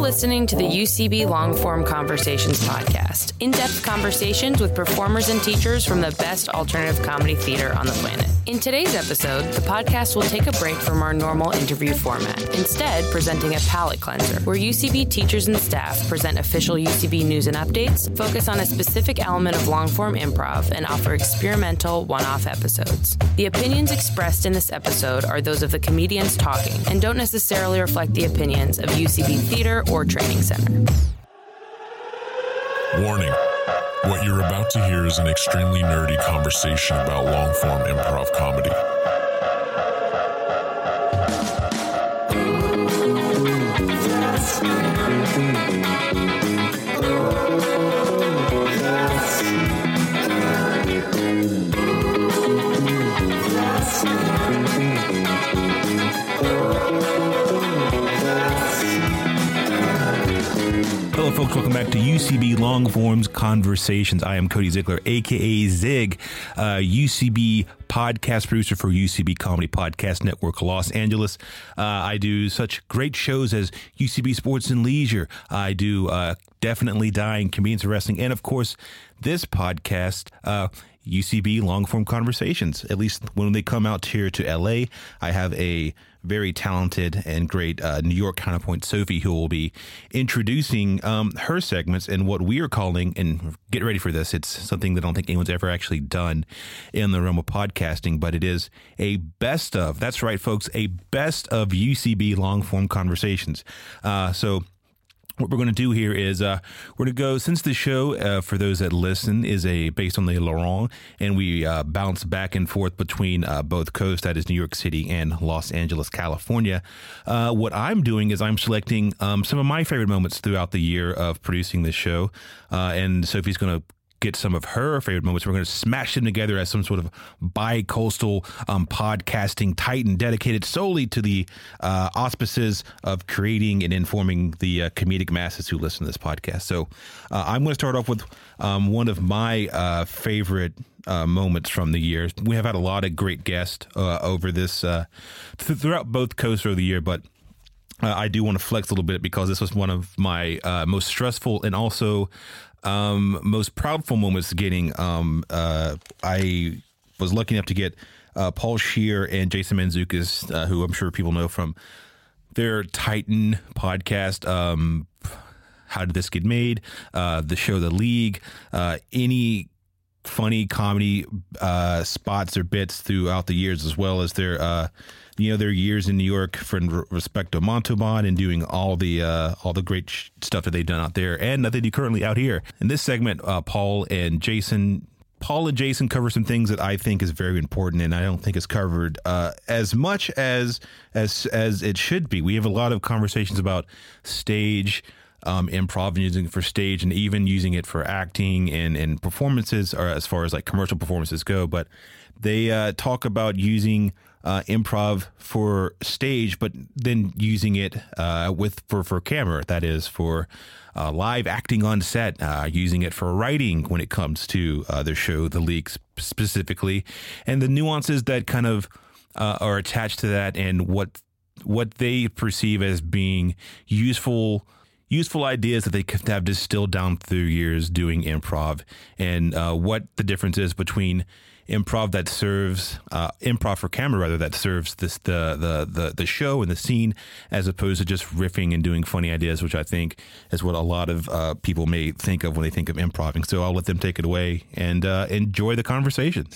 listening to the UCB Longform Conversations podcast, in-depth conversations with performers and teachers from the best alternative comedy theater on the planet. In today's episode, the podcast will take a break from our normal interview format, instead presenting a palate cleanser, where UCB teachers and staff present official UCB news and updates, focus on a specific element of longform improv, and offer experimental one-off episodes. The opinions expressed in this episode are those of the comedians talking and don't necessarily reflect the opinions of UCB Theater or Training Center. Warning. What you're about to hear is an extremely nerdy conversation about long-form improv comedy. Hello, folks. Welcome back to UCB Longforms Conversations. I am Cody Ziegler, a.k.a. Zig, UCB podcast producer for UCB Comedy Podcast Network, Los Angeles. I do such great shows as UCB Sports and Leisure. I do Definitely Dying, Convenience of Wrestling, and, of course, this podcast, UCB Longform Conversations. At least when they come out here to LA, I have a very talented and great New York counterpoint, Sophie, who will be introducing her segments and what we are calling, and get ready for this, it's something that I don't think anyone's ever actually done in the realm of podcasting, but it is a best of, that's right, folks, a best of UCB Longform Conversations. So what we're going to do here is we're going to go, since the show, for those that listen, is based on the Laurent, and we bounce back and forth between both coasts, that is New York City and Los Angeles, California. What I'm doing is I'm selecting some of my favorite moments throughout the year of producing this show, and Sophie's going to get some of her favorite moments. We're going to smash them together as some sort of bi-coastal podcasting titan dedicated solely to the auspices of creating and informing the comedic masses who listen to this podcast. So I'm going to start off with one of my favorite moments from the year. We have had a lot of great guests over this throughout both coasts of the year, but I do want to flex a little bit because this was one of my most stressful and also most proudful moments getting. I was lucky enough to get Paul Scheer and Jason Mantzoukas, who I'm sure people know from their Titan podcast, How Did This Get Made, the show The League, any funny comedy spots or bits throughout the years, as well as their their years in New York for respect to Montalban and doing all the great stuff that they've done out there and that they do currently out here. In this segment, Paul and Jason cover some things that I think is very important, and I don't think it's covered as much as it should be. We have a lot of conversations about stage, improv, and using it for stage, and even using it for acting and performances, or as far as like commercial performances go. But they talk about using improv for stage, but then using it for camera. That is for live acting on set, using it for writing when it comes to their show, The League specifically, and the nuances that kind of are attached to that, and what they perceive as being useful ideas that they could have distilled down through years doing improv, and what the difference is between improv that serves improv for camera, rather, that serves the show and the scene, as opposed to just riffing and doing funny ideas, which I think is what a lot of people may think of when they think of improving. So I'll let them take it away and enjoy the conversation.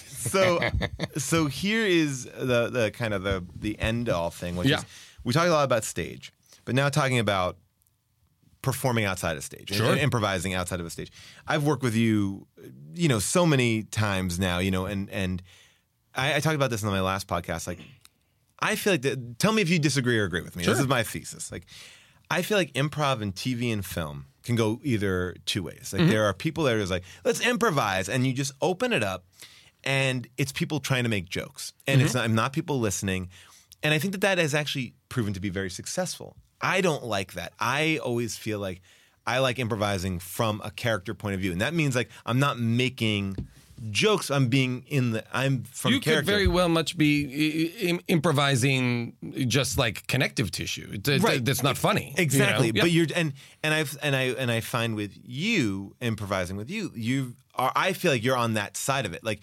So here is the kind of the end all thing, which is we talk a lot about stage, but now talking about performing outside of stage, sure, and improvising outside of a stage. I've worked with you, so many times now, and I talked about this in my last podcast. Like, I feel like, tell me if you disagree or agree with me. Sure. This is my thesis. Like, I feel like improv and TV and film can go either two ways. Like, there are people that are just like, let's improvise, and you just open it up, and it's people trying to make jokes, and it's not people listening. And I think that has actually proven to be very successful. I don't like that. I always feel like I like improvising from a character point of view. And that means, like, I'm not making jokes, I'm from you character. could very well much be improvising just like connective tissue. That's not funny. Exactly. You know? But you're and I find with you improvising with you are, I feel like you're on that side of it. Like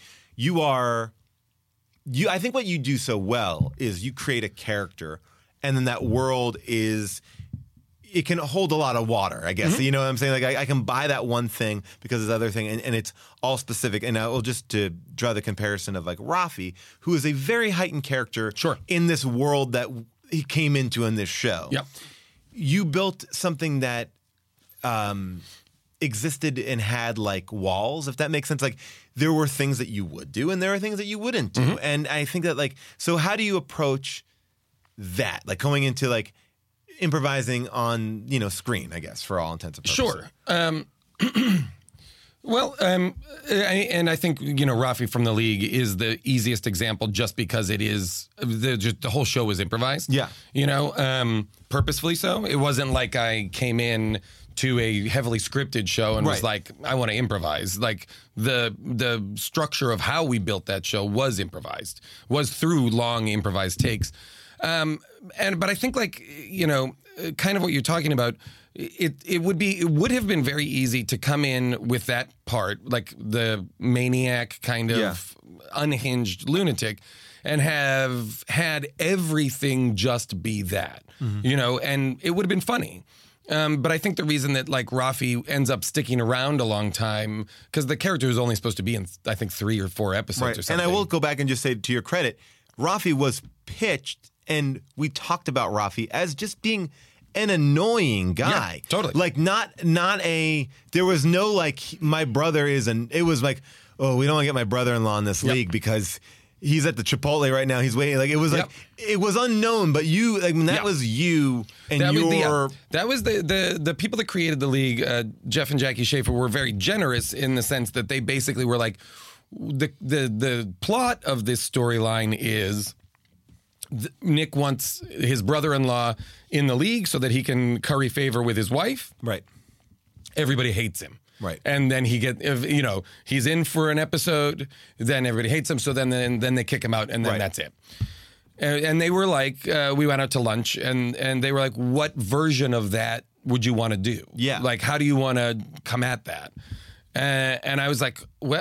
I think what you do so well is you create a character, and then that world it can hold a lot of water, I guess. You know what I'm saying? Like I can buy that one thing because this other thing, and it's all specific. And I will just to draw the comparison of like Rafi, who is a very heightened character in this world that he came into in this show. Yep. You built something that existed and had like walls, if that makes sense. Like there were things that you would do and there are things that you wouldn't do. And I think that like, so how do you approach that? Like going into like improvising on, screen, I guess, for all intents and purposes. Sure. And I think, Rafi from The League is the easiest example just because it is, the whole show was improvised. Yeah. Purposefully so. It wasn't like I came in to a heavily scripted show and was like, I want to improvise. Like the structure of how we built that show was improvised, was through long improvised takes. But I think kind of what you're talking about, it would have been very easy to come in with that part, like the maniac kind of unhinged lunatic, and have had everything just be that, and it would have been funny. But I think the reason that like Rafi ends up sticking around a long time, because the character is only supposed to be in, I think, 3 or 4 episodes or something. And I will go back and just say, to your credit, Rafi was pitched, and we talked about Rafi as just being an annoying guy. Yeah, totally. Like not there was no like, my brother it was like, oh, we don't want to get my brother-in-law in this league because he's at the Chipotle right now. He's waiting. Like it was like it was unknown, but you like that was you and that was the people that created the league. Jeff and Jackie Schaefer were very generous in the sense that they basically were like, the plot of this storyline is Nick wants his brother-in-law in the league so that he can curry favor with his wife. Right. Everybody hates him. Right. And then he's in for an episode, then everybody hates him, so then they kick him out, and then that's it. And they were like, we went out to lunch, and they were like, what version of that would you want to do? Yeah. Like, how do you want to come at that? And I was like,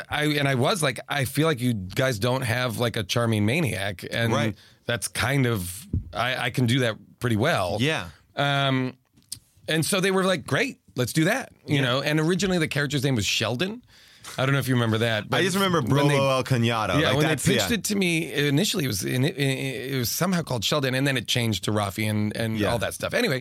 I feel like you guys don't have like a charming maniac, and that's kind of, I can do that pretty well. Yeah. And so they were like, great, let's do that. You know, and originally the character's name was Sheldon. I don't know if you remember that. But I just remember Brolo El Cunado. Yeah, like when they pitched it to me, initially it was somehow called Sheldon, and then it changed to Rafi and all that stuff. Anyway,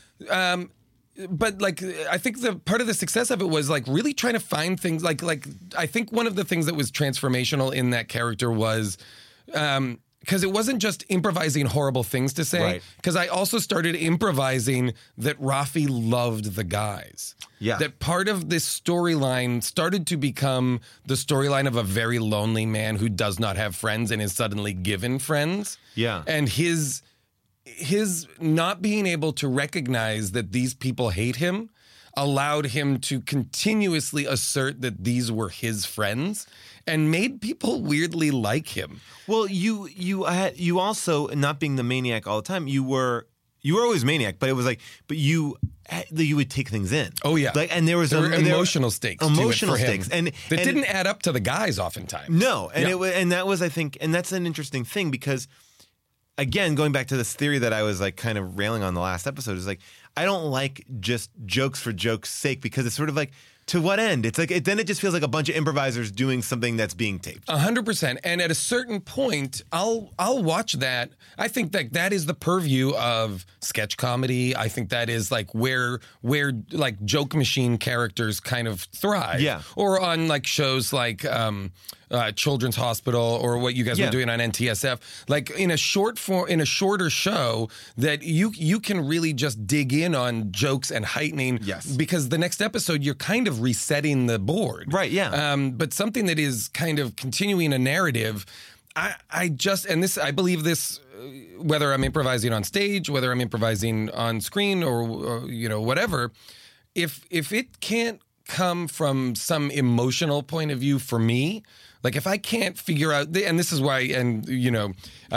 but like I think the part of the success of it was like really trying to find things like I think one of the things that was transformational in that character was because it wasn't just improvising horrible things to say, because I also started improvising that Rafi loved the guys. Yeah. That part of this storyline started to become the storyline of a very lonely man who does not have friends and is suddenly given friends. Yeah. And his not being able to recognize that these people hate him allowed him to continuously assert that these were his friends and made people weirdly like him. Well, you also, not being the maniac all the time, you were always maniac, but it was like, but you would take things in. Oh yeah, like, and there were emotional stakes, emotional stakes, and that didn't add up to the guys oftentimes. No, and and that was, I think, and that's an interesting thing because, again, going back to this theory that I was like kind of railing on the last episode, is like I don't like just jokes for jokes' sake because it's sort of like, to what end? It's like then it just feels like a bunch of improvisers doing something that's being taped. 100%. And at a certain point, I'll watch that. I think that is the purview of sketch comedy. I think that is like where like joke machine characters kind of thrive. Yeah. Or on like shows like Children's Hospital or what you guys were doing on NTSF. Like in a shorter show that you can really just dig in on jokes and heightening. Yes. Because the next episode you're kind of resetting the board. Right, yeah. But something that is kind of continuing a narrative, I believe this, whether I'm improvising on stage, whether I'm improvising on screen or whatever, if it can't come from some emotional point of view for me. Like if I can't figure out, and this is why, and you know,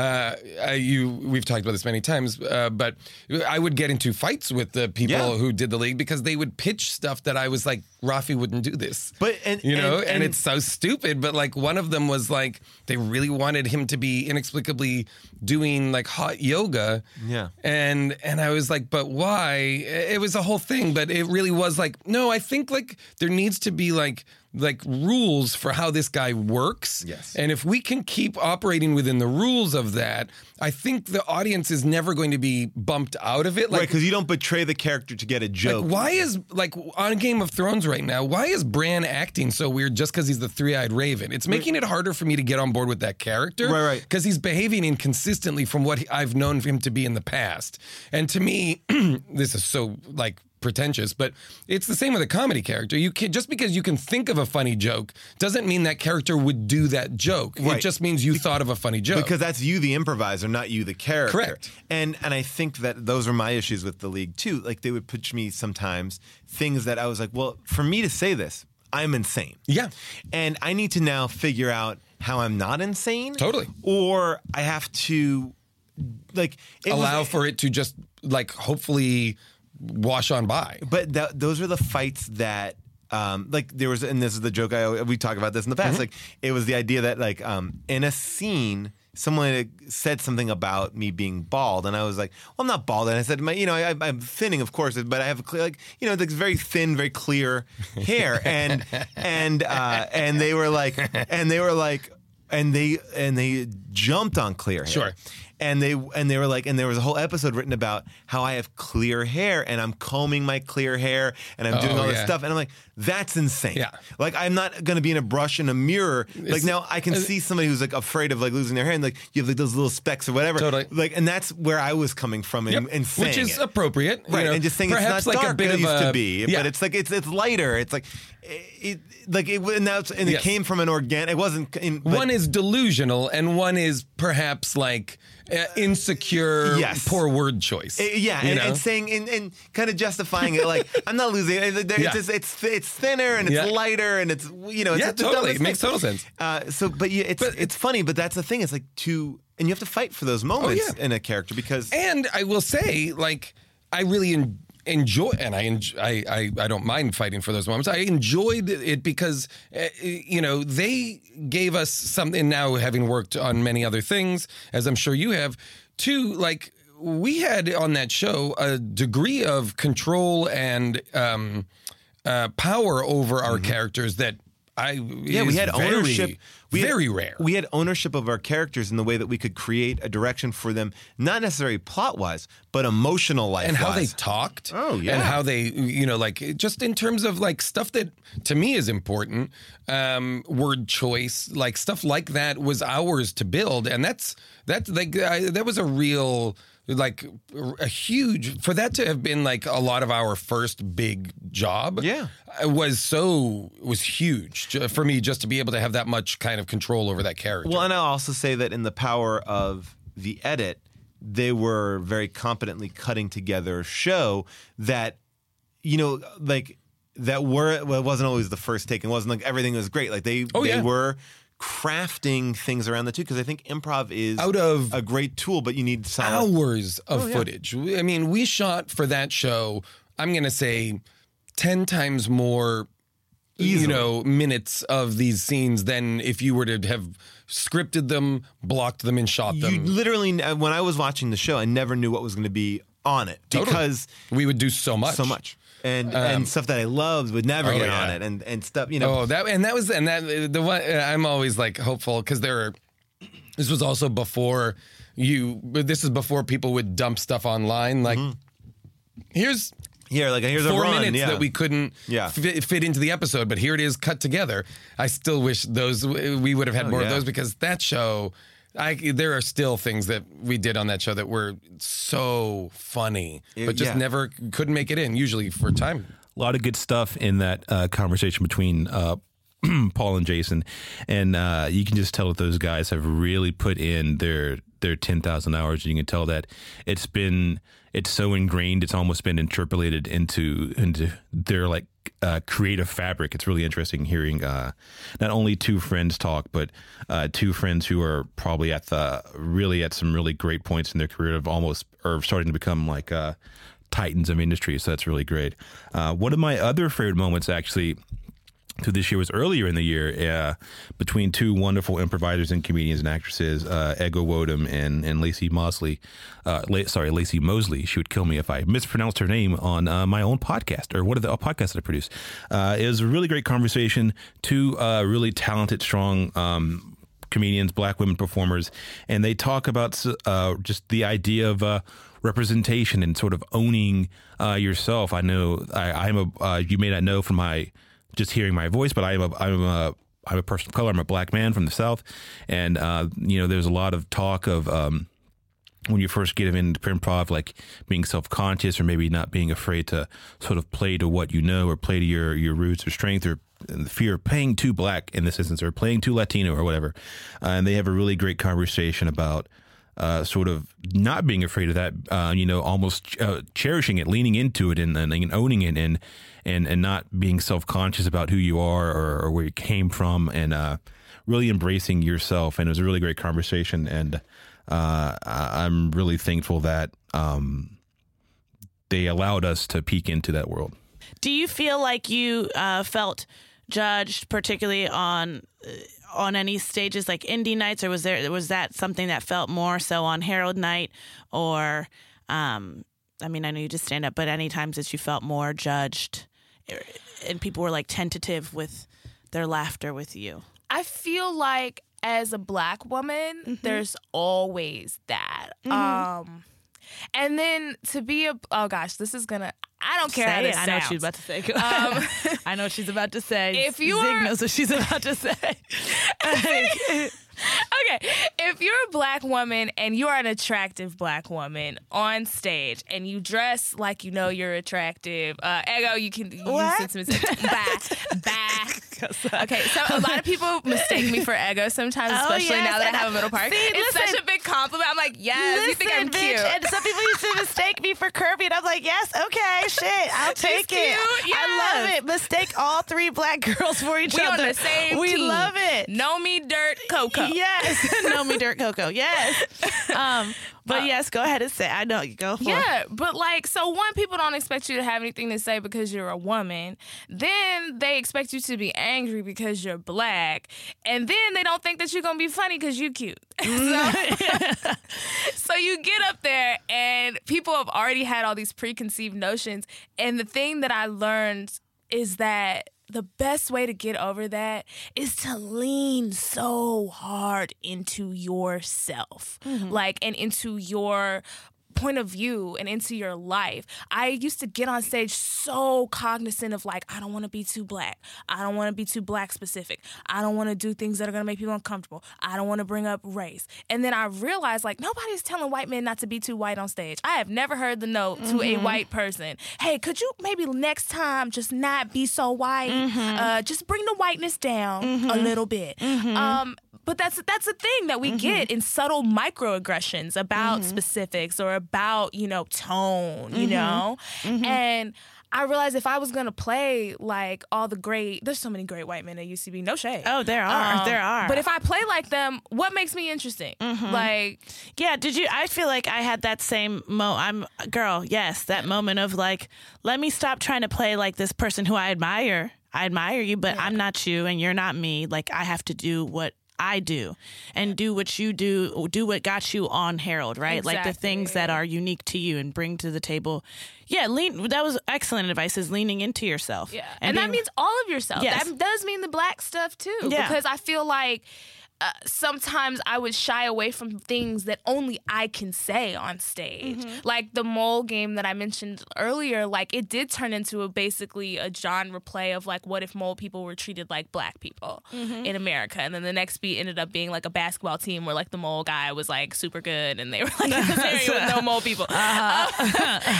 we've talked about this many times, but I would get into fights with the people who did the league because they would pitch stuff that I was like, Rafi wouldn't do this, but and it's so stupid. But like one of them was like they really wanted him to be inexplicably doing like hot yoga, and I was like, but why? It was a whole thing, but it really was like, no, I think like there needs to be like rules for how this guy works. Yes. And if we can keep operating within the rules of that, I think the audience is never going to be bumped out of it. Like, right, because you don't betray the character to get a joke. Like, why is, like, on Game of Thrones right now, why is Bran acting so weird just because he's the three-eyed raven? It's making it harder for me to get on board with that character. Right. Because he's behaving inconsistently from what I've known him to be in the past. And to me, this is so, like, pretentious, but it's the same with a comedy character. You can, just because you can think of a funny joke doesn't mean that character would do that joke. Right. It just means you thought of a funny joke. Because that's you, the improviser, not you, the character. Correct. And I think that those are my issues with the league too. Like they would pitch me sometimes things that I was like, well, for me to say this, I'm insane. Yeah. And I need to now figure out how I'm not insane. Totally. Or I have to like allow for it to just like hopefully wash on by. But those are the fights that, like there was, and this is the joke we talk about this in the past. Like it was the idea that like in a scene, someone had said something about me being bald, and I was like, "Well, I'm not bald." And I said, I'm thinning, of course, but I have a clear, like like very thin, very clear hair." And they were like, and they jumped on clear hair. Sure. And they were like, and there was a whole episode written about how I have clear hair and I'm combing my clear hair and I'm doing all this stuff. And I'm like, that's insane. Yeah. Like, I'm not going to be in a brush in a mirror. Like now I can see somebody who's like afraid of like losing their hair and like you have like those little specks or whatever. Totally. Like, and that's where I was coming from and saying which is it. appropriate. Right. And just saying it's not like dark a bit as it of used to be. Yeah. But it's like, it's lighter. It's like, it came from an organic, it wasn't. One is delusional and one is perhaps like insecure, poor word choice. And saying and kind of justifying it like I'm not losing. It's thinner and it's lighter and it's it's totally. It makes total sense. It's funny, but that's the thing. It's like and you have to fight for those moments in a character because. And I will say, like, I really enjoy, and I don't mind fighting for those moments. I enjoyed it because they gave us something. Now, having worked on many other things, as I'm sure you have, too, like we had on that show a degree of control and power over our characters that we had ownership. Very rare. We had ownership of our characters in the way that we could create a direction for them, not necessarily plot-wise, but emotional life-wise. And how they talked. Oh, yeah. And how they, like, just in terms of, like, stuff that, to me, is important, word choice, like, stuff like that was ours to build. And that was a real... like a huge, for that to have been like a lot of our first big job was huge for me, just to be able to have that much kind of control over that character. Well, and I'll also say that in the power of the edit, they were very competently cutting together a show that, like that it wasn't always the first take. It wasn't like everything was great. Like they were crafting things around the two, because I think improv is out of a great tool, but you need solid hours of footage. I mean, we shot for that show, I'm going to say 10 times more minutes of these scenes than if you were to have scripted them, blocked them, and shot them. You literally, when I was watching the show, I never knew what was going to be on it because we would do so much. And stuff that I loved would never get on it, and stuff, the one I'm always like hopeful, because this was also before this is before people would dump stuff online, like here's a 4 run, minutes that we couldn't fit into the episode, but here it is cut together. I still wish we would have had more of those, because that show, there are still things that we did on that show that were so funny, but just never couldn't make it in, usually for time. A lot of good stuff in that conversation between Paul and Jason, and you can just tell that those guys have really put in their 10,000 hours. You can tell that it's so ingrained, it's almost been interpolated into their like creative fabric. It's really interesting hearing not only two friends talk, but two friends who are probably at some really great points in their career of almost or starting to become like titans of industry. So that's really great. One of my other favorite moments actually through this year was earlier in the year between two wonderful improvisers and comedians and actresses, Ego Wodum and Lacey Mosley. Lacey Mosley. She would kill me if I mispronounced her name on my own podcast or one of the podcasts that I produce. It was a really great conversation. Two really talented, strong comedians, Black women performers, and they talk about just the idea of representation and sort of owning yourself. I know I'm you may not know from my just hearing my voice, but I'm a person of color. I'm a Black man from the South, and there's a lot of talk of when you first get into improv, like being self-conscious or maybe not being afraid to sort of play to what you know or play to your roots or strength, or the fear of playing too Black in this instance or playing too Latino or whatever. And they have a really great conversation about sort of not being afraid of that, almost cherishing it, leaning into it, and owning it, and not being self-conscious about who you are or where you came from, and really embracing yourself. And it was a really great conversation, and I'm really thankful that they allowed us to peek into that world. Do you feel like you felt judged, particularly on any stages like indie nights, or was that something that felt more so on Herald night, or I know you just stand up, but any times that you felt more judged and people were like tentative with their laughter with you? I feel like as a Black woman, there's always that. And then to be oh gosh, this is gonna, I don't care how this sounds. I know what she's about to say. I know what she's about to say. If you Zig knows what she's about to say. Okay, if you're a Black woman and you are an attractive Black woman on stage and you dress like you know you're attractive, Ego, you can what? Bye. Okay, so a lot of people mistake me for Ego sometimes, especially now that I have a middle part. It's such a big compliment. I'm like, yes, you think I'm cute. And some people used to mistake me for curvy, and I'm like, yes, okay, shit, I'll take it. Yes. I love it. Mistake all three Black girls for each other. We on the same team. We love it. Know me, dirt, Coco. Yes, know me, dirt, Coco. Yes. But yes, go ahead and say. I know you go for it. Yeah, but so one, people don't expect you to have anything to say because you're a woman. Then they expect you to be angry because you're Black. And then they don't think that you're going to be funny because you're cute. So you get up there and people have already had all these preconceived notions. And the thing that I learned is that the best way to get over that is to lean so hard into yourself, and into your point of view and into your life. I used to get on stage so cognizant of I don't want to be too Black. I don't want to be too Black specific. I don't want to do things that are going to make people uncomfortable. I don't want to bring up race. And then I realized nobody's telling white men not to be too white on stage. I have never heard the note to a white person, hey, could you maybe next time just not be so white? Just bring the whiteness down a little bit. But that's a thing that we get in subtle microaggressions about specifics or about, tone, And I realized if I was going to play there's so many great white men at UCB, no shade. Oh, there are. But if I play like them, what makes me interesting? Yeah, I feel like I had that same that moment of let me stop trying to play like this person who I admire. I admire you, but I'm not you and you're not me. I have to do what I do and do what you do what got you on Herald, right? Exactly. The things that are unique to you and bring to the table. Yeah, that was excellent advice, is leaning into yourself. Yeah. And that means all of yourself. Yes. That does mean the Black stuff too. Yeah. Because I feel like sometimes I would shy away from things that only I can say on stage. Like the mole game that I mentioned earlier, it did turn into basically a genre play of what if mole people were treated like Black people in America. And then the next beat ended up being a basketball team where the mole guy was super good and they were in this area with no mole people. So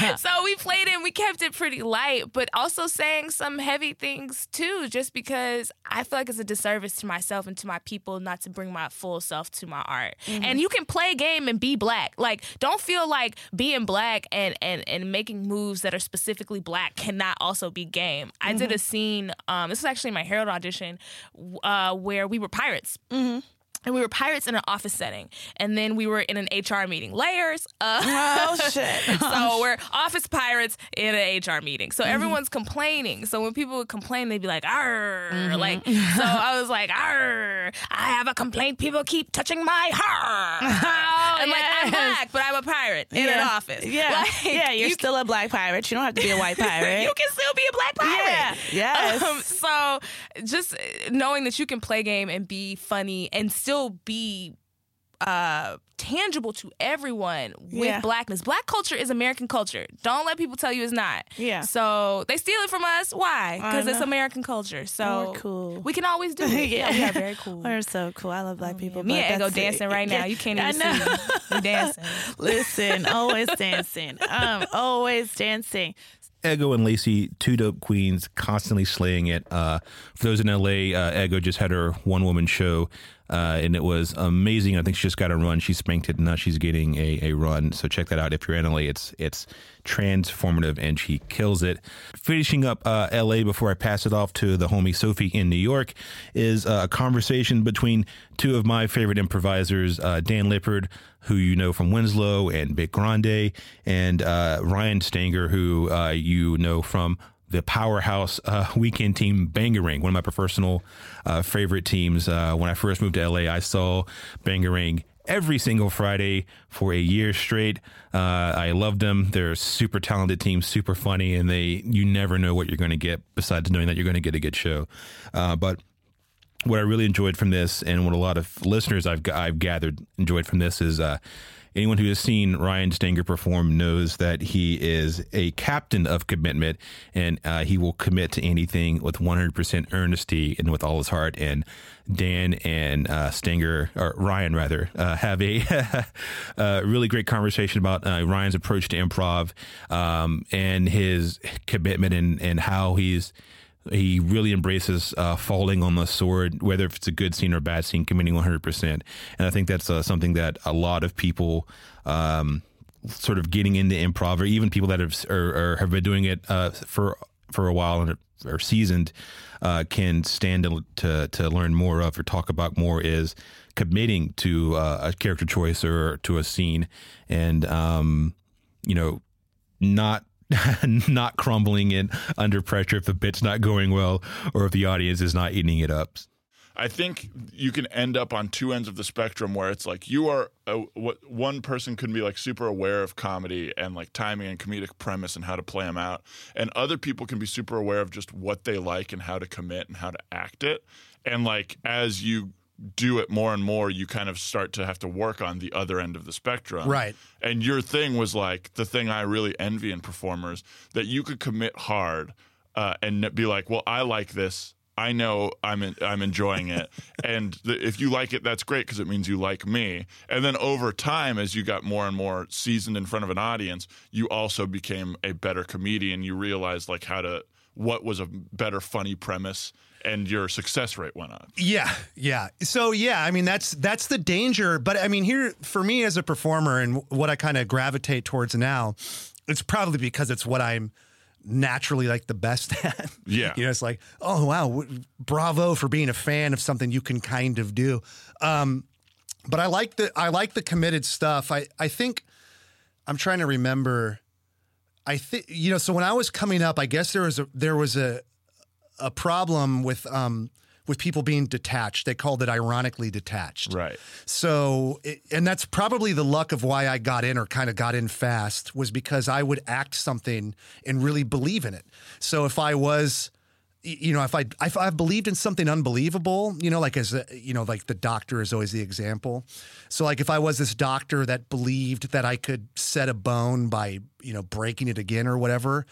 we played it and we kept it pretty light, but also saying some heavy things too, just because I feel like it's a disservice to myself and to my people not to bring my full self to my art. And you can play a game and be black. Like, don't feel like being black and making moves that are specifically black cannot also be game. I did a scene, this was actually my Herald audition, where we were pirates. And we were pirates in an office setting. And then we were in an HR meeting. Layers. Oh, shit. So we're office pirates in an HR meeting. So everyone's complaining. So when people would complain, they'd be like, arr. Like, so I was like, arr. I have a complaint. People keep touching my hair. And like, I'm black, but I'm a pirate in an office. Yeah. Like, You're still a black pirate. You don't have to be a white pirate. You can still be a black pirate. Yeah. Yes. So just knowing that you can play game and be funny and still be tangible to everyone with blackness. Black culture is American culture. Don't let people tell you it's not. Yeah. So they steal it from us. Why? Because it's American culture. So we're cool. We can always do it. Yeah, we are very cool. We're so cool. I love black people. Me and Ego dancing right now. You can't even see me. We dancing. Listen, always dancing. Always dancing. Ego and Lacey, two dope queens, constantly slaying it. For those in LA, Ego just had her one-woman show, and it was amazing. I think she just got a run. She spanked it, and now she's getting a run. So check that out. If you're in LA, it's transformative, and she kills it. Finishing up LA before I pass it off to the homie Sophie in New York is a conversation between two of my favorite improvisers, Dan Lippard, who you know from Winslow and Big Grande, and Ryan Stanger, who you know from the powerhouse weekend team Bangarang, one of my personal favorite teams. When I first moved to LA, I saw Bangarang every single Friday for a year straight. I loved them. They're a super talented team, super funny, and you never know what you're going to get besides knowing that you're going to get a good show. But what I really enjoyed from this, and what a lot of listeners I've gathered enjoyed from this, is anyone who has seen Ryan Stanger perform knows that he is a captain of commitment, and he will commit to anything with 100% earnesty and with all his heart. And Dan and Ryan have a really great conversation about Ryan's approach to improv and his commitment and how he really embraces falling on the sword, whether if it's a good scene or a bad scene, committing 100%. And I think that's something that a lot of people sort of getting into improv, or even people that have been doing it for a while and are seasoned, can stand to learn more of or talk about more, is committing to a character choice or to a scene, and not crumbling in under pressure if the bit's not going well or if the audience is not eating it up. I think you can end up on two ends of the spectrum where it's like one person can be like super aware of comedy and like timing and comedic premise and how to play them out, and other people can be super aware of just what they like and how to commit and how to act it. And like as you do it more and more, you kind of start to have to work on the other end of the spectrum. Right. And your thing was like the thing I really envy in performers, that you could commit hard and be like, well, I like this. I know I'm enjoying it. And if you like it, that's great because it means you like me. And then over time, as you got more and more seasoned in front of an audience, you also became a better comedian. You realized like what was a better funny premise, and your success rate went up. Yeah. So I mean that's the danger. But I mean, here for me as a performer and what I kind of gravitate towards now, it's probably because it's what I'm naturally like the best at. Yeah. It's like, oh wow, bravo for being a fan of something you can kind of do. But I like the committed stuff. I think I'm trying to remember. I think so when I was coming up, I guess there was a problem with people being detached. They called it ironically detached. Right. So, and that's probably the luck of why I got in, or kind of got in fast, was because I would act something and really believe in it. So if I was, if I believed in something unbelievable, like like the doctor is always the example. So like if I was this doctor that believed that I could set a bone by, breaking it again or whatever,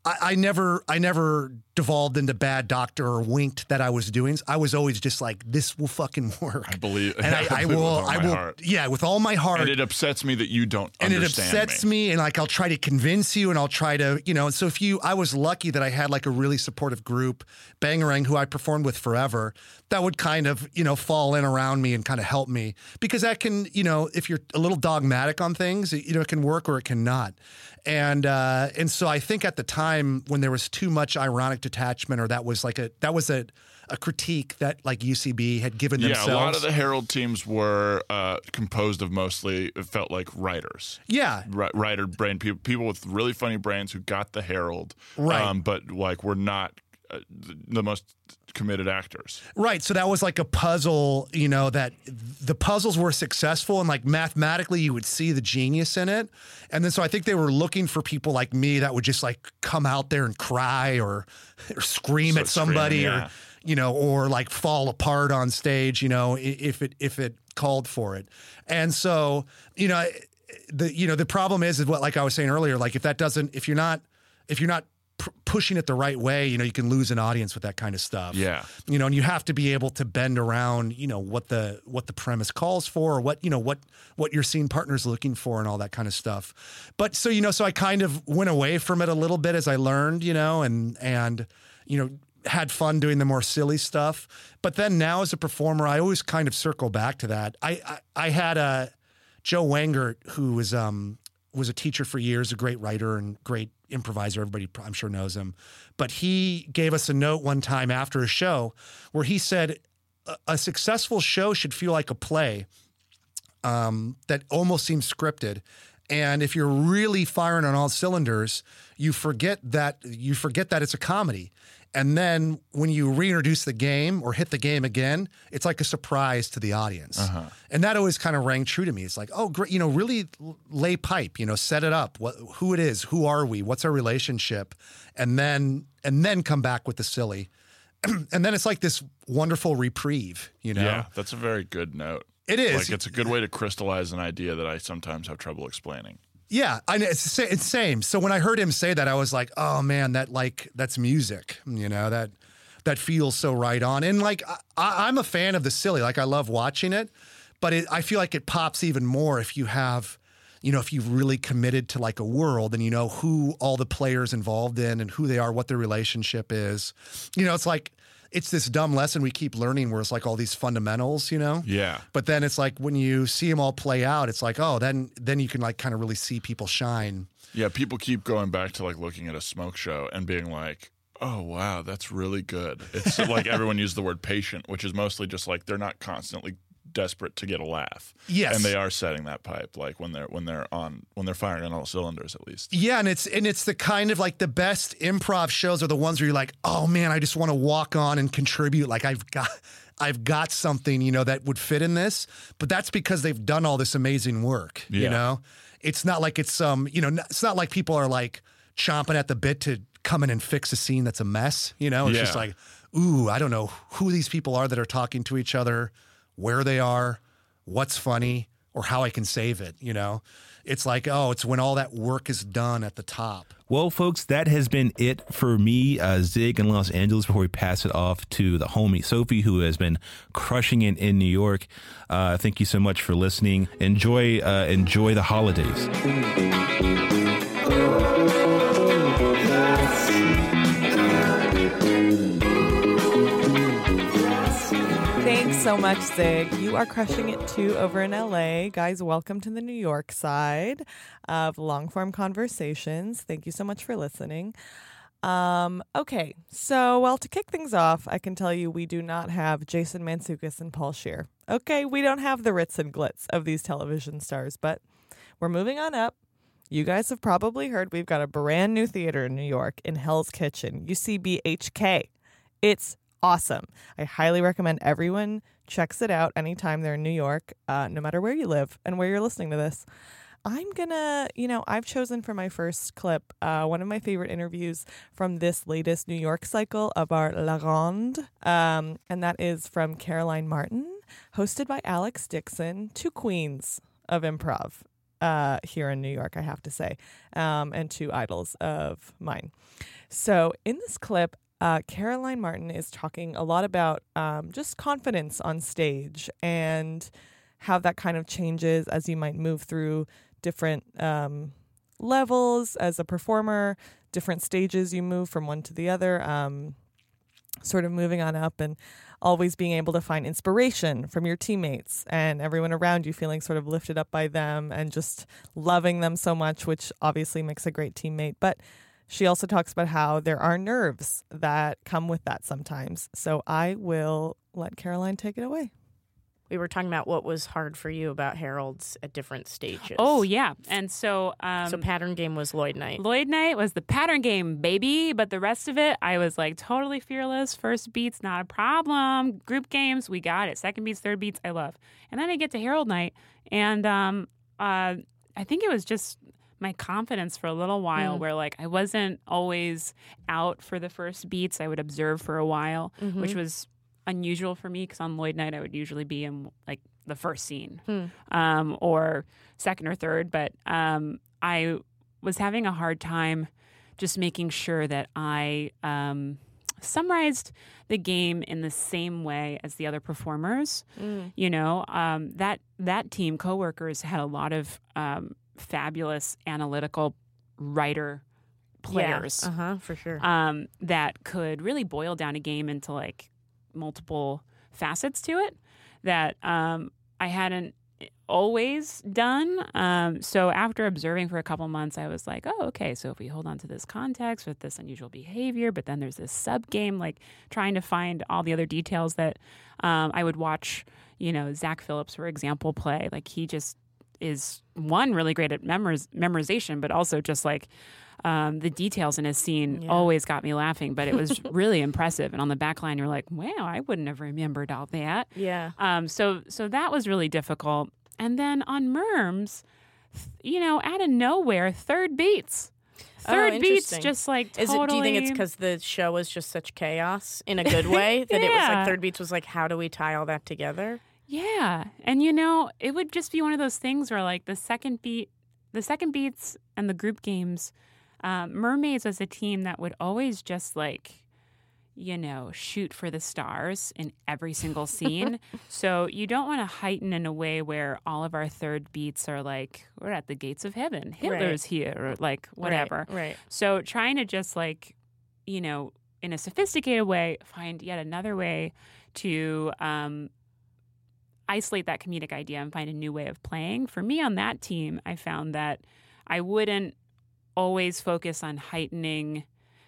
I never devolved into bad doctor or winked that I was doing. I was always just like, this will fucking work. I believe, and I will, with all my heart. And it upsets me that you don't and understand it upsets me. And like, I'll try to convince you, and I'll try to, and so I was lucky that I had like a really supportive group, Bangarang, who I performed with forever, that would kind of, fall in around me and kind of help me, because that can, if you're a little dogmatic on things, it can work or it cannot. And so I think at the time when there was too much ironic detachment, or that was a critique that like UCB had given themselves. Yeah, a lot of the Herald teams were composed of mostly, it felt like writers. Yeah. Writer brain people with really funny brains who got the Herald, right. But like were not the most committed actors. Right. So that was like a puzzle, that the puzzles were successful, and like mathematically you would see the genius in it. And then so I think they were looking for people like me that would just like come out there and cry or scream at somebody, yeah. or like fall apart on stage, if it called for it. And so, the problem is what, like I was saying earlier, like if you're not pushing it the right way, you can lose an audience with that kind of stuff. Yeah. And you have to be able to bend around, what the premise calls for, or what your scene partner's looking for, and all that kind of stuff. But so, so I kind of went away from it a little bit as I learned, and had fun doing the more silly stuff. But then now as a performer, I always kind of circle back to that. I had Joe Wangert, who was a teacher for years, a great writer and great improviser. Everybody, I'm sure, knows him. But he gave us a note one time after a show where he said a successful show should feel like a play that almost seems scripted. And if you're really firing on all cylinders, you forget that it's a comedy. And then when you reintroduce the game or hit the game again, it's like a surprise to the audience. Uh-huh. And that always kind of rang true to me. It's like, oh, great, really lay pipe, set it up, who it is, who are we, what's our relationship, and then come back with the silly. And then it's like this wonderful reprieve, Yeah, that's a very good note. It is. Like, it's a good way to crystallize an idea that I sometimes have trouble explaining. Yeah, I know, it's the same. So when I heard him say that, I was like, oh man, that's music, that feels so right on. And like, I'm a fan of the silly, like I love watching it, but I feel like it pops even more if you have, if you've really committed to like a world and who all the players involved in and who they are, what their relationship is. It's like, it's this dumb lesson we keep learning where it's like all these fundamentals, Yeah. But then it's like when you see them all play out, it's like, oh, then you can like kind of really see people shine. Yeah, people keep going back to like looking at a smoke show and being like, oh, wow, that's really good. It's like everyone used the word patient, which is mostly just like they're not constantly desperate to get a laugh. Yes. And they are setting that pipe like when they're firing on all cylinders at least. Yeah, and it's the kind of like the best improv shows are the ones where you're like, "Oh man, I just want to walk on and contribute like I've got something, that would fit in this." But that's because they've done all this amazing work, It's not like it's it's not like people are like chomping at the bit to come in and fix a scene that's a mess, It's just like, "Ooh, I don't know who these people are that are talking to each other, where they are, what's funny, or how I can save it, It's like, oh, it's when all that work is done at the top. Well, folks, that has been it for me, Zig in Los Angeles, before we pass it off to the homie Sophie, who has been crushing it in New York. Thank you so much for listening. Enjoy the holidays. Thanks so much, Zig. You are crushing it too over in LA. Guys, welcome to the New York side of Long-Form Conversations. Thank you so much for listening. Okay, so, to kick things off, I can tell you we do not have Jason Mantzoukas and Paul Scheer. Okay, we don't have the ritz and glitz of these television stars, but we're moving on up. You guys have probably heard we've got a brand new theater in New York in Hell's Kitchen, UCB HK. It's awesome. I highly recommend everyone checks it out anytime they're in New York, no matter where you live and where you're listening to this. I'm gonna, I've chosen for my first clip one of my favorite interviews from this latest New York cycle of our La Ronde, and that is from Caroline Martin, hosted by Alex Dixon, two queens of improv. here in New York, I have to say, and 2 idols of mine. So in this clip, Caroline Martin is talking a lot about just confidence on stage and how that kind of changes as you might move through different levels as a performer, different stages you move from one to the other, sort of moving on up and always being able to find inspiration from your teammates and everyone around you, feeling sort of lifted up by them and just loving them so much, which obviously makes a great teammate. But she also talks about how there are nerves that come with that sometimes. So I will let Caroline take it away. We were talking about what was hard for you about Herald's at different stages. Oh, yeah. And so... so Pattern Game was Lloyd Knight. Lloyd Knight was the pattern game, baby. But the rest of it, I was like totally fearless. First beats, not a problem. Group games, we got it. Second beats, third beats, I love. And then I get to Herald Night. And I think it was just my confidence for a little while where like I wasn't always out for the first beats. I would observe for a while, which was unusual for me because on Lloyd Night I would usually be in like the first scene or second or third, but I was having a hard time just making sure that I summarized the game in the same way as the other performers. You know, that team, coworkers, had a lot of fabulous analytical writer players, for sure, that could really boil down a game into like multiple facets to it that I hadn't always done. So after observing for a couple months, I was like, oh, okay, so if we hold on to this context with this unusual behavior, but then there's this sub game, like trying to find all the other details that I would watch, you know, Zach Phillips, for example, play. Like he just is one really great at memorization, but also just like the details in his scene always got me laughing, but it was really impressive. And on the back line, you're like, wow, I wouldn't have remembered all that. Yeah. So that was really difficult. And then on Merms, you know, out of nowhere, third beats. Third beats just like totally. Do you think it's because the show was just such chaos in a good way that it was like third beats was like, how do we tie all that together? Yeah. And, you know, it would just be one of those things where like the second beats and the group games, Mermaids was a team that would always just like, you know, shoot for the stars in every single scene. So you don't want to heighten in a way where all of our third beats are like, we're at the gates of heaven. Hitler's here, or like whatever. Right. So trying to just like, you know, in a sophisticated way, find yet another way to isolate that comedic idea and find a new way of playing. For me on that team, I found that I wouldn't always focus on heightening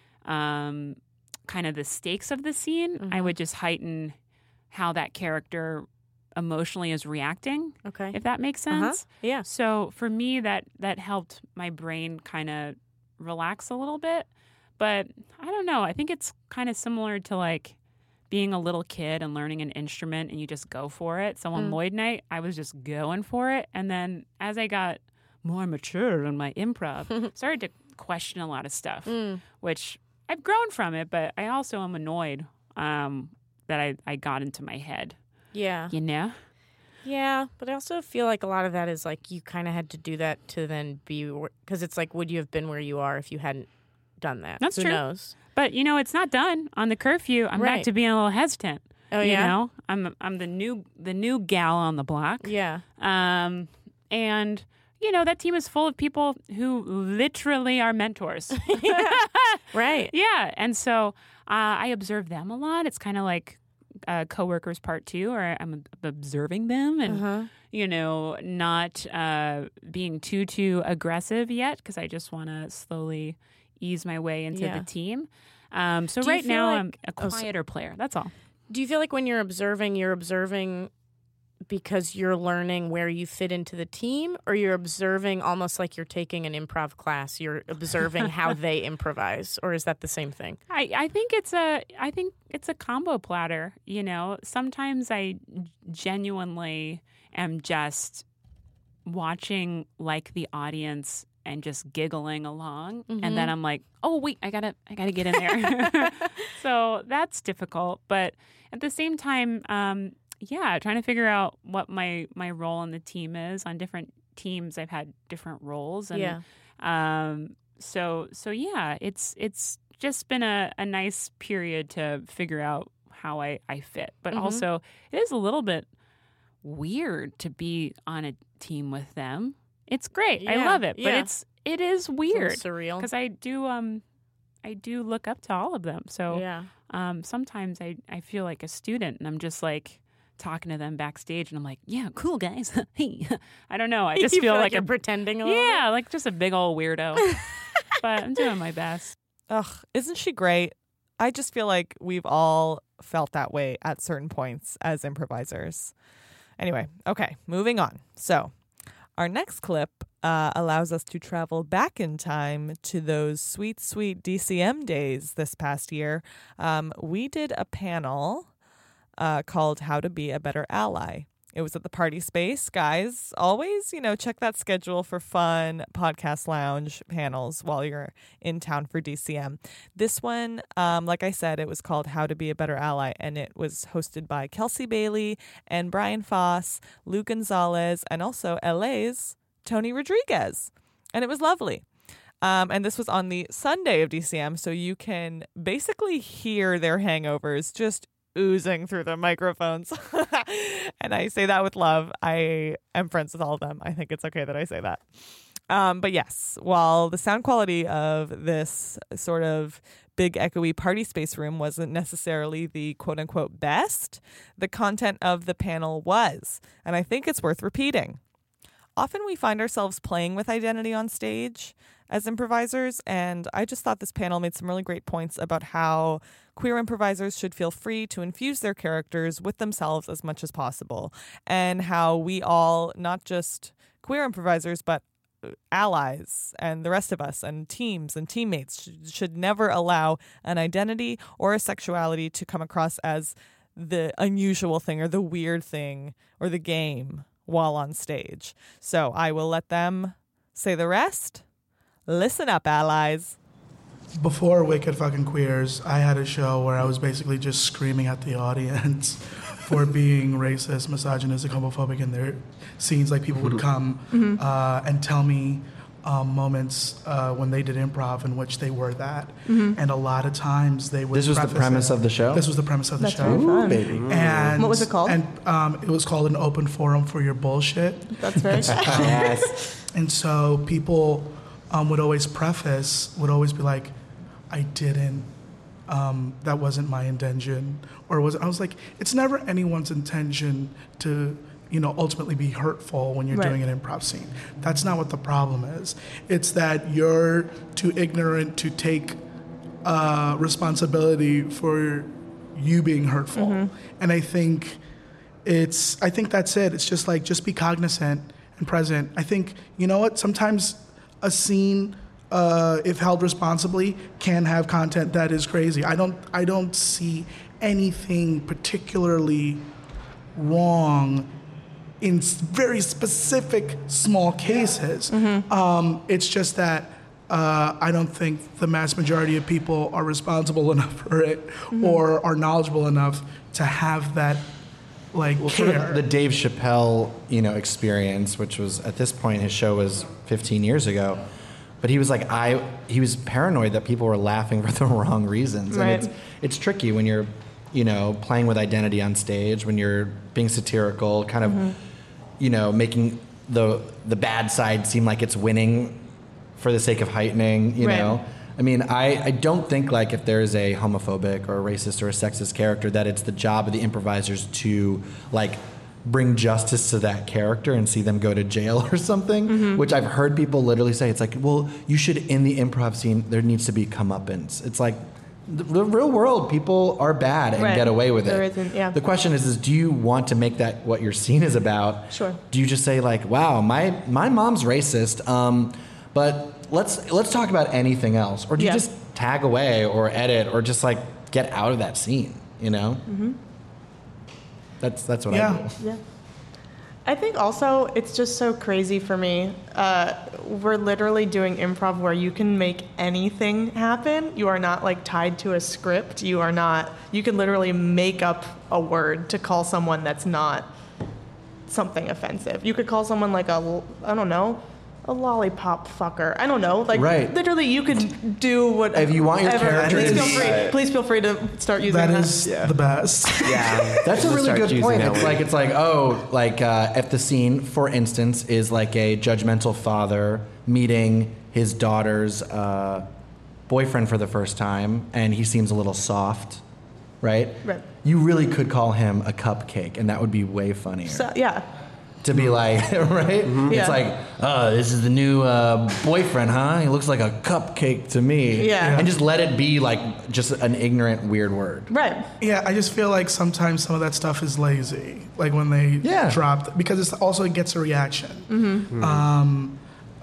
kind of the stakes of the scene. I would just heighten how that character emotionally is reacting. Okay. If that makes sense. Yeah. So for me, that helped my brain kind of relax a little bit. But I don't know. I think it's kind of similar to like being a little kid and learning an instrument and you just go for it. So on Lloyd Night, I was just going for it. And then as I got more mature in my improv, started to question a lot of stuff, which I've grown from it, but I also am annoyed that I got into my head. Yeah. You know? Yeah, but I also feel like a lot of that is like you kind of had to do that to then be, because it's like, would you have been where you are if you hadn't done that? That's Who true. knows? But, you know, it's not done. On the curfew, I'm back to being a little hesitant. Oh, you yeah? know? I'm the new gal on the block. Yeah. And, you know, that team is full of people who literally are mentors. Right. Yeah. And so I observe them a lot. It's kind of like coworkers part 2, or I'm observing them and, you know, not being too aggressive yet because I just want to slowly ease my way into the team. So right now I'm a quieter player. That's all. Do you feel like when you're observing because you're learning where you fit into the team, or you're observing almost like you're taking an improv class? You're observing how they improvise, or is that the same thing? I think it's a combo platter. You know, sometimes I genuinely am just watching like the audience and just giggling along, and then I'm like, oh wait, I gotta get in there. So that's difficult, but at the same time, trying to figure out what my role in the team is on different teams, I've had different roles. And, Yeah. So yeah, it's just been a nice period to figure out how I fit. But also, it is a little bit weird to be on a team with them. It's great. I love it. But it is weird. It's surreal. Because I do look up to all of them. So Yeah. sometimes I feel like a student, and I'm just like talking to them backstage, and I'm like, yeah, cool guys. Hey, I don't know. I just You feel like you're pretending a little yeah, like just a big old weirdo. But I'm doing my best. Ugh, isn't she great? I just feel like we've all felt that way at certain points as improvisers. Anyway, okay, moving on. So our next clip allows us to travel back in time to those sweet, sweet DCM days this past year. We did a panel called How to Be a Better Ally. It was at the Party Space. Guys, always, check that schedule for fun podcast lounge panels while you're in town for DCM. This one, like I said, it was called How to Be a Better Ally, and it was hosted by Kelsey Bailey and Brian Foss, Lou Gonzalez, and also LA's Tony Rodriguez. And it was lovely. And this was on the Sunday of DCM, so you can basically hear their hangovers just oozing through the microphones. And I say that with love. I am friends with all of them. I think it's okay that I say that. But yes, while the sound quality of this sort of big echoey Party Space room wasn't necessarily the quote unquote best, the content of the panel was. And I think it's worth repeating. Often we find ourselves playing with identity on stage as improvisers, and I just thought this panel made some really great points about how queer improvisers should feel free to infuse their characters with themselves as much as possible, and how we all, not just queer improvisers, but allies and the rest of us and teams and teammates should never allow an identity or a sexuality to come across as the unusual thing or the weird thing or the game while on stage. So I will let them say the rest. Listen up, allies. Before Wicked Fucking Queers, I had a show where I was basically just screaming at the audience for being racist, misogynistic, homophobic in their scenes. Like people would come and tell me moments when they did improv in which they were that. And a lot of times they would This was the premise of the show? This was the premise of the That's show. very fun. Baby. And What was it called? And it was called An Open Forum for Your Bullshit. That's very fun. Yes. And so people would always be like, I didn't, that wasn't my intention. Or I was like, it's never anyone's intention to, ultimately be hurtful when you're Right. doing an improv scene. That's not what the problem is. It's that you're too ignorant to take responsibility for you being hurtful. And I think that's it. It's just like, just be cognizant and present. I think, you know what, sometimes a scene, if held responsibly, can have content that is crazy. I don't see anything particularly wrong in very specific small cases. It's just that I don't think the mass majority of people are responsible enough for it or are knowledgeable enough to have that care. Sort of the Dave Chappelle, experience, which was at this point his show was 15 years ago. But he was like, he was paranoid that people were laughing for the wrong reasons. Right. And it's tricky when you're, playing with identity on stage, when you're being satirical, kind of, making the bad side seem like it's winning for the sake of heightening, you know. I mean, I don't think if there's a homophobic or a racist or a sexist character that it's the job of the improvisers to bring justice to that character and see them go to jail or something, which I've heard people literally say. It's like, well, you should, in the improv scene, there needs to be comeuppance. It's like, the real world, people are bad and get away with There it. isn't, yeah. The question is do you want to make that what your scene is about? Sure. Do you just say wow, my mom's racist, but let's talk about anything else? Or do you just tag away or edit or just get out of that scene, That's what I do. Yeah. I think also it's just so crazy for me. We're literally doing improv where you can make anything happen. You are not tied to a script. You can literally make up a word to call someone that's not something offensive. You could call someone like a lollipop fucker. I don't know. Like literally, you could do whatever. If you want your character, please feel free to start using that. That is the best. Yeah, that's a really good point. It's like if the scene, for instance, is like a judgmental father meeting his daughter's boyfriend for the first time, and he seems a little soft, right? Right. You really could call him a cupcake, and that would be way funnier. So, yeah. To be like, right? Mm-hmm. It's like, this is the new boyfriend, huh? He looks like a cupcake to me. Yeah. And just let it be like just an ignorant, weird word. Right. Yeah, I just feel like sometimes some of that stuff is lazy. Like when they drop, because it gets a reaction. Mm-hmm.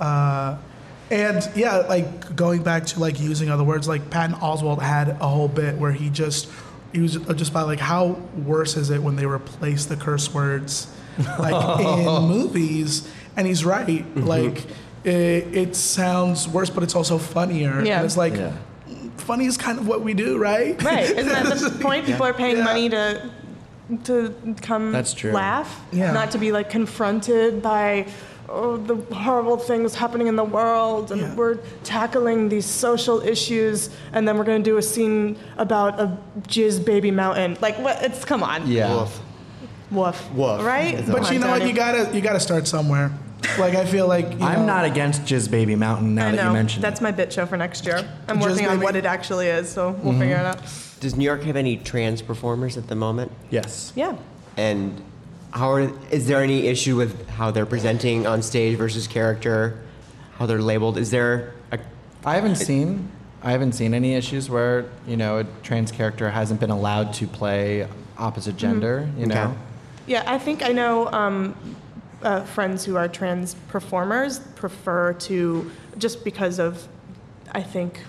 And yeah, like going back to like using other words, like Patton Oswalt had a whole bit where he was just by like, how worse is it when they replace the curse words like in movies? And he's right. Mm-hmm. Like it sounds worse, but it's also funnier. Yeah. And it's like funny is kind of what we do, right? Right. Isn't that the point? People are paying money to come laugh, not to be like confronted by the horrible things happening in the world, and we're tackling these social issues, and then we're going to do a scene about a jizz baby mountain. Like, what? It's come on. Yeah. Woof. Right? But you know what? You gotta start somewhere. Like, I feel like I'm not against Jizz Baby Mountain now that you mentioned That's my bit show for next year. I'm Jizz working on Baby? what it actually is, so we'll figure it out. Does New York have any trans performers at the moment? Yes. Yeah. And is there any issue with how they're presenting on stage versus character? How they're labeled? Is there I haven't seen any issues where, a trans character hasn't been allowed to play opposite gender, you know? Yeah, I think I know friends who are trans performers prefer to, just because of, I think,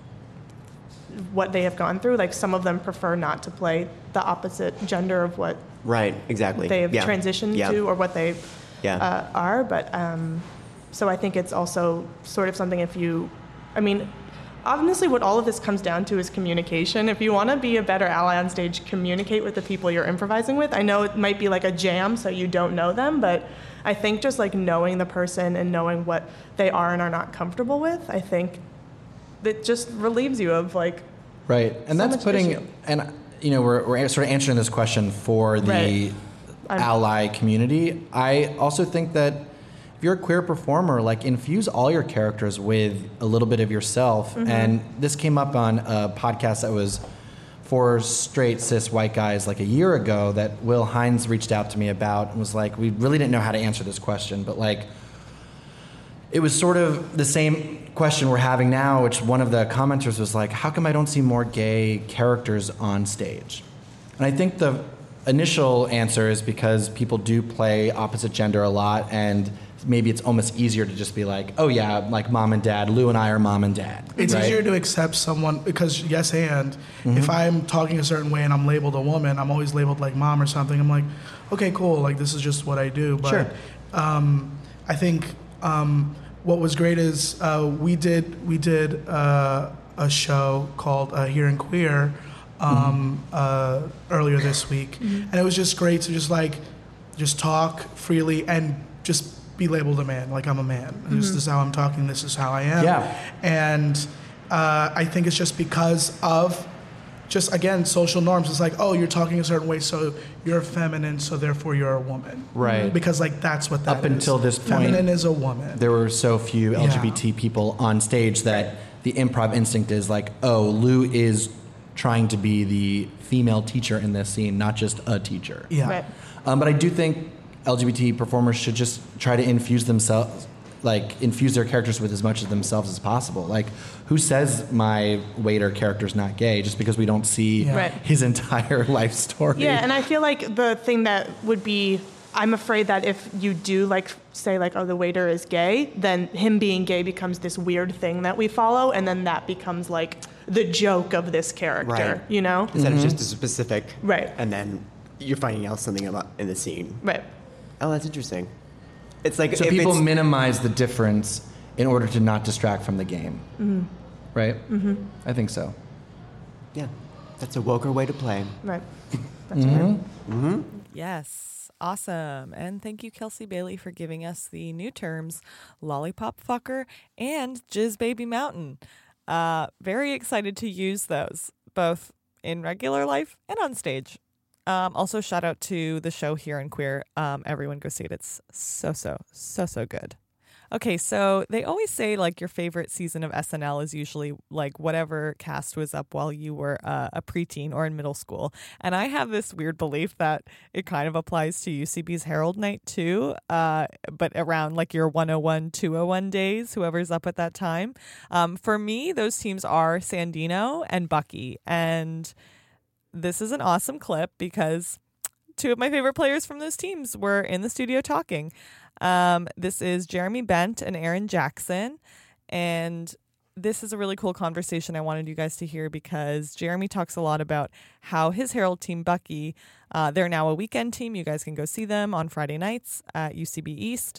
what they have gone through, like some of them prefer not to play the opposite gender of what right, exactly. they've transitioned to or what they are. But so I think it's also sort of something honestly, what all of this comes down to is communication. If you want to be a better ally on stage, communicate with the people you're improvising with. I know it might be like a jam, so you don't know them, but I think just like knowing the person and knowing what they are and are not comfortable with, I think that just relieves you of like right. And so that's much issue. we're sort of answering this question for the ally community. I also think that if you're a queer performer, like infuse all your characters with a little bit of yourself. Mm-hmm. And this came up on a podcast that was for straight cis white guys like a year ago that Will Hines reached out to me about and was like, we really didn't know how to answer this question, but like it was sort of the same question we're having now, which one of the commenters was like, how come I don't see more gay characters on stage? And I think the initial answer is because people do play opposite gender a lot, and maybe it's almost easier to just be like, oh yeah, like mom and dad, Lou and I are mom and dad. It's right? easier to accept someone because if I'm talking a certain way and I'm labeled a woman, I'm always labeled like mom or something. I'm like, okay, cool, like this is just what I do. But I think what was great is we did a show called Here and Queer earlier this week, and it was just great to just talk freely and just be labeled a man, like I'm a man. This is how I'm talking. This is how I am. Yeah. And I think it's just because of again social norms. It's like, oh, you're talking a certain way, so you're feminine, so therefore you're a woman. Right. Because like that's what that Up is. until this point, feminine is a woman. There were so few LGBT people on stage that the improv instinct is like, oh, Lou is trying to be the female teacher in this scene, not just a teacher. Yeah. Right. But I do think LGBT performers should just try to infuse their characters with as much of themselves as possible. Like, who says my waiter character's not gay just because we don't see his entire life story? Yeah, and I feel like the thing that would be, I'm afraid that if you do say oh, the waiter is gay, then him being gay becomes this weird thing that we follow, and then that becomes like the joke of this character, you know? Instead of just a specific, right? And then you're finding out something about in the scene, right? Oh, that's interesting. It's like so people minimize the difference in order to not distract from the game, right? Mm-hmm. I think so. Yeah. That's a woker way to play. Right. That's right. Yes. Awesome. And thank you, Kelsey Bailey, for giving us the new terms, lollipop fucker and jizz baby mountain. Very excited to use those, both in regular life and on stage. Also, shout out to the show Here and Queer. Everyone go see it. It's so good. Okay, so they always say like your favorite season of SNL is usually like whatever cast was up while you were a preteen or in middle school. And I have this weird belief that it kind of applies to UCB's Herald Night too, but around like your 101, 201 days, whoever's up at that time. For me, those teams are Sandino and Bucky. And this is an awesome clip because two of my favorite players from those teams were in the studio talking. This is Jeremy Bent and Aaron Jackson, and this is a really cool conversation I wanted you guys to hear because Jeremy talks a lot about how his Herald team, Bucky, they're now a weekend team. You guys can go see them on Friday nights at UCB East.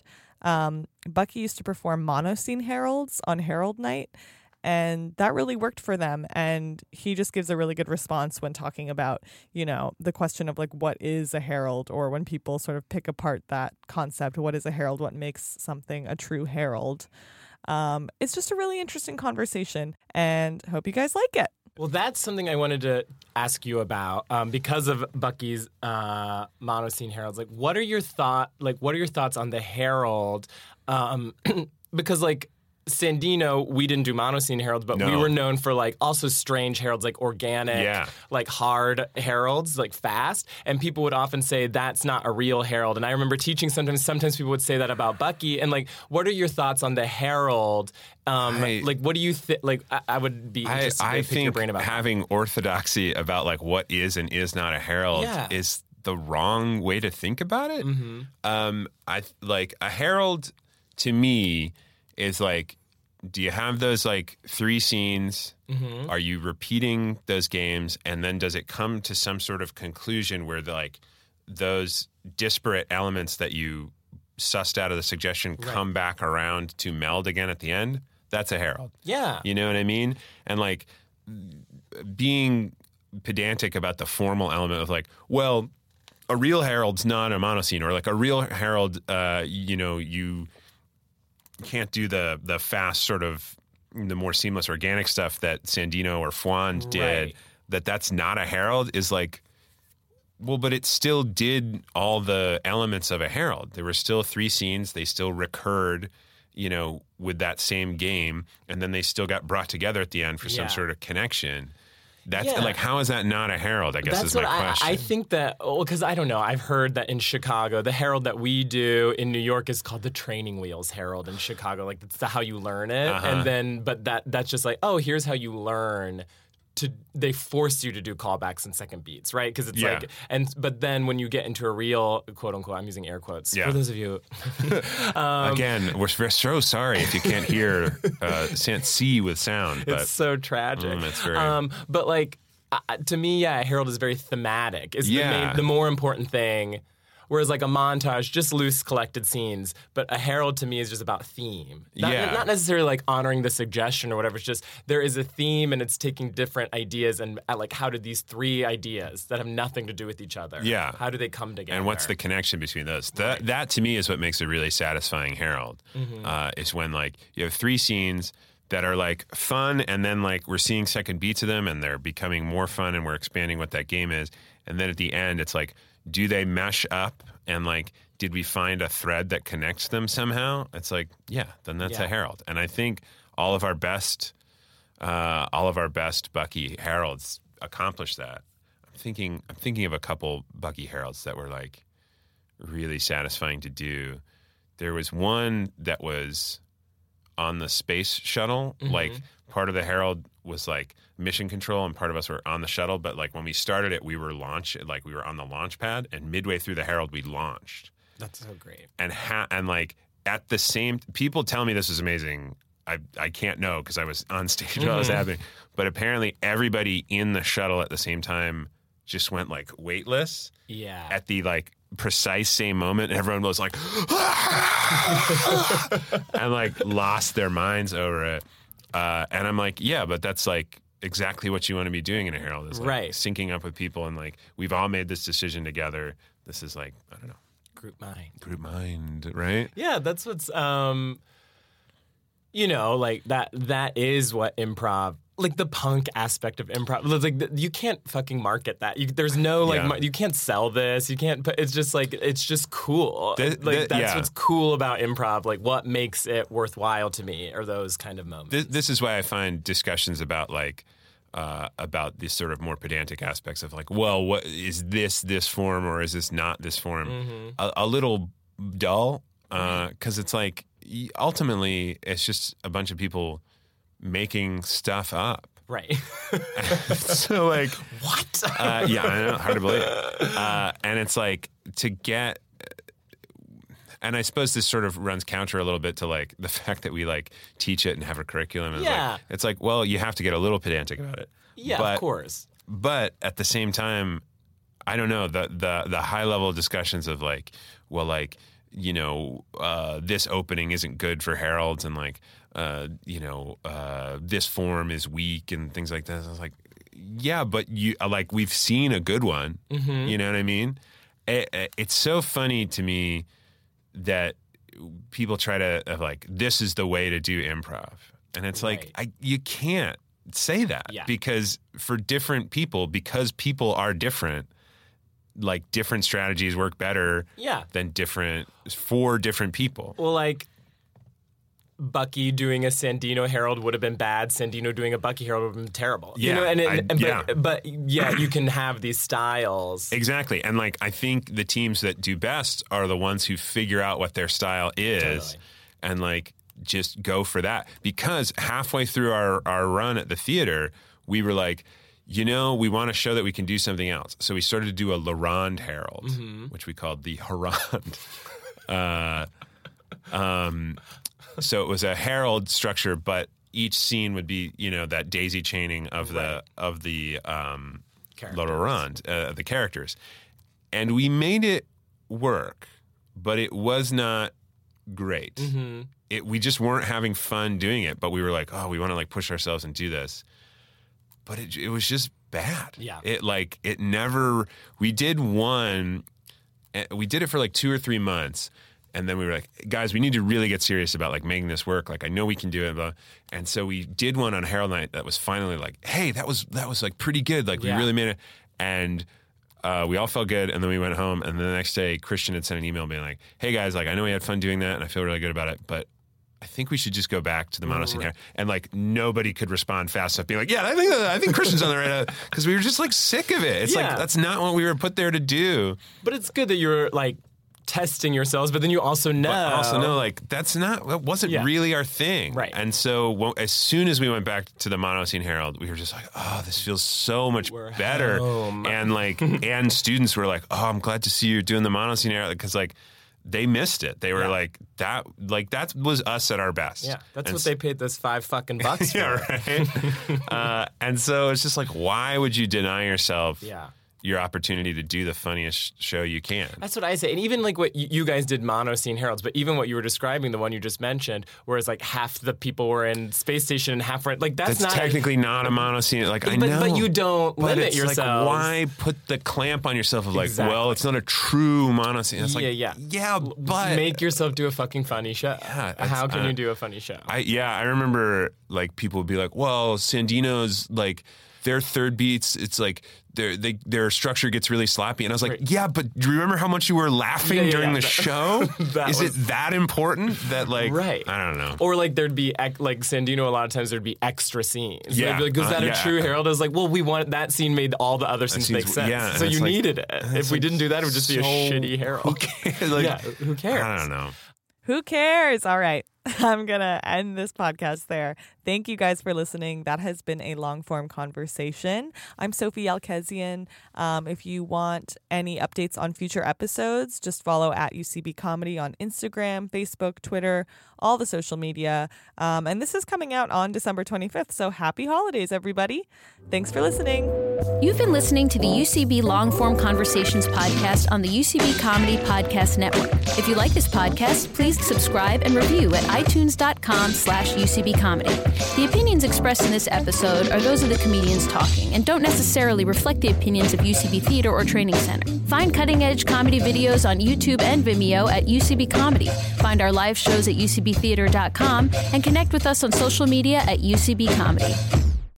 Bucky used to perform mono-scene heralds on Herald Night, and that really worked for them. And he just gives a really good response when talking about, you know, the question of like, what is a herald? Or when people sort of pick apart that concept, what is a herald? What makes something a true herald? It's just a really interesting conversation and hope you guys like it. Well, that's something I wanted to ask you about because of Bucky's mono-scene heralds. Like, what are your thoughts on the herald? Because like, Sandino, we didn't do mono-scene heralds, but we were known for like also strange heralds, like organic, like hard heralds, like fast. And people would often say that's not a real herald. And I remember teaching sometimes people would say that about Bucky. And like, what are your thoughts on the herald? Like, what do you think? Like, I would be interested to pick your brain about having orthodoxy about like what is and is not a herald is the wrong way to think about it. I like a herald to me is like, do you have those like 3 scenes? Are you repeating those games? And then does it come to some sort of conclusion where like those disparate elements that you sussed out of the suggestion come back around to meld again at the end? That's a herald. Yeah. You know what I mean? And like being pedantic about the formal element of like, well, a real herald's not a mono-scene, or like a real herald, you know, you can't do the fast sort of the more seamless organic stuff that Sandino or Fwand did, that's not a herald is like, well, but it still did all the elements of a herald. There were still 3 scenes. They still recurred, you know, with that same game. And then they still got brought together at the end for some sort of connection. That's like, how is that not a herald? I guess is my question. I think that, because I don't know. I've heard that in Chicago, the herald that we do in New York is called the Training Wheels Herald in Chicago. Like that's how you learn it, and then that's just like, oh, here's how you learn. They force you to do callbacks and second beats, right? Because it's like, but then when you get into a real quote unquote, I'm using air quotes for those of you. Again, we're so sorry if you can't see with sound. But it's so tragic. It's very. But like to me, a herald is very thematic. Is the more important thing. Whereas like a montage, just loose collected scenes, but a herald to me is just about theme. Not necessarily like honoring the suggestion or whatever. It's just there is a theme and it's taking different ideas and like how did these 3 ideas that have nothing to do with each other, how do they come together? And what's the connection between those? That to me is what makes a really satisfying herald, is when like you have 3 scenes that are like fun and then like we're seeing second beats of them and they're becoming more fun and we're expanding what that game is. And then at the end, it's like, do they mesh up and like, did we find a thread that connects them somehow? It's like, then that's a herald. And I think all of our best Bucky heralds accomplished that. I'm thinking of a couple Bucky heralds that were like really satisfying to do. There was one that was on the space shuttle, like part of the herald was like mission control and part of us were on the shuttle. But like when we started it, we were on the launch pad and midway through the herald, we launched. That's so great. And like at the same, people tell me this is amazing. I can't know because I was on stage while it was happening. But apparently everybody in the shuttle at the same time just went like weightless. Yeah. At the like precise same moment, and everyone was like, and like lost their minds over it. And I'm like, but that's like exactly what you want to be doing in a Herald is like Right. syncing up with people and like we've all made this decision together. This is like, I don't know, Group mind, right? Yeah, that's what's like that is what improv, like the punk aspect of improv. Like you can't fucking market that. There's no you can't sell this. You can't. It's just like it's just cool. That's what's cool about improv. Like what makes it worthwhile to me are those kind of moments. This is why I find discussions about like about these sort of more pedantic aspects of like, well, what is this form or is this not this form? A little dull because it's like ultimately it's just a bunch of people making stuff up. Right. So like what? Yeah, I know, hard to believe. And it's like to get. And I suppose this sort of runs counter a little bit to like the fact that we like teach it and have a curriculum. And it's like, well, you have to get a little pedantic about it. Yeah, of course. But at the same time, I don't know, the high level discussions of like, well, like, this opening isn't good for Heralds and like, this form is weak and things like that. I was like, yeah, but we've seen a good one. Mm-hmm. You know what I mean? It's so funny to me that people try to like, this is the way to do improv. And it's like, you can't say that because for different people, because people are different, like different strategies work better than for different people. Well, like Bucky doing a Sandino Herald would have been bad. Sandino doing a Bucky Herald would have been terrible. Yeah, but you can have these styles. Exactly. And like, I think the teams that do best are the ones who figure out what their style is and like just go for that. Because halfway through our run at the theater, we were like, we want to show that we can do something else. So we started to do a Laurent Herald, which we called the Harand. So it was a herald structure, but each scene would be, that daisy chaining of the Laurent, the characters. And we made it work, but it was not great. Mm-hmm. We just weren't having fun doing it, but we were like, oh, we want to like push ourselves and do this. But it was just bad. Yeah. We did it for like 2 or 3 months. And then we were like, guys, we need to really get serious about like making this work. Like, I know we can do it. Blah. And so we did one on Herald Night that was finally like, hey, that was like pretty good. Like we really made it. And we all felt good. And then we went home. And then the next day, Christian had sent an email being like, hey guys, like I know we had fun doing that and I feel really good about it, but I think we should just go back to the monoscene hair. And like nobody could respond fast enough being like, yeah, I think Christian's on the right. Because we were just like sick of it. It's like, that's not what we were put there to do. But it's good that you're like testing yourselves, but then you also know. Like that wasn't really our thing. Right. And so as soon as we went back to the monoscene Herald, we were just like, oh, this feels so much better. Home. And like, and students were like, oh, I'm glad to see you doing the monoscene Herald because like, they missed it. They were like that was us at our best. Yeah, that's what they paid this $5 fucking bucks for. Right? And so it's just like, why would you deny yourself your opportunity to do the funniest show you can? That's what I say. And even like what you guys did monoscene Heralds, but even what you were describing, the one you just mentioned, whereas like half the people were in Space Station and half were like that's not technically not a monoscene. Like I know, but you don't limit yourself. Like, why put the clamp on yourself of like, well, it's not a true monoscene. It's like, yeah, but make yourself do a fucking funny show. Yeah, how can you do a funny show? I remember like people would be like, well, Sandino's like their third beats, it's like their structure gets really sloppy. And I was like, yeah, but do you remember how much you were laughing during the show? Is it that important that like, I don't know. Or like there'd be like Sandino, a lot of times there'd be extra scenes. Yeah. Like, was that a true Herald? I was like, well, we want that scene made all the other scenes make sense. Yeah, so you like, needed it. If we didn't do that, it would just be a shitty Herald. Who cares? I don't know. Who cares? All right. I'm going to end this podcast there. Thank you guys for listening. That has been a long-form conversation. I'm Sophie Yalkezian. If you want any updates on future episodes, just follow at UCB Comedy on Instagram, Facebook, Twitter, all the social media. And this is coming out on December 25th, so happy holidays, everybody. Thanks for listening. You've been listening to the UCB Long-Form Conversations podcast on the UCB Comedy Podcast Network. If you like this podcast, please subscribe and review at iTunes.com/UCB Comedy. The opinions expressed in this episode are those of the comedians talking and don't necessarily reflect the opinions of UCB Theater or Training Center. Find cutting-edge comedy videos on YouTube and Vimeo at UCB Comedy. Find our live shows at UCBtheater.com and connect with us on social media at UCB Comedy.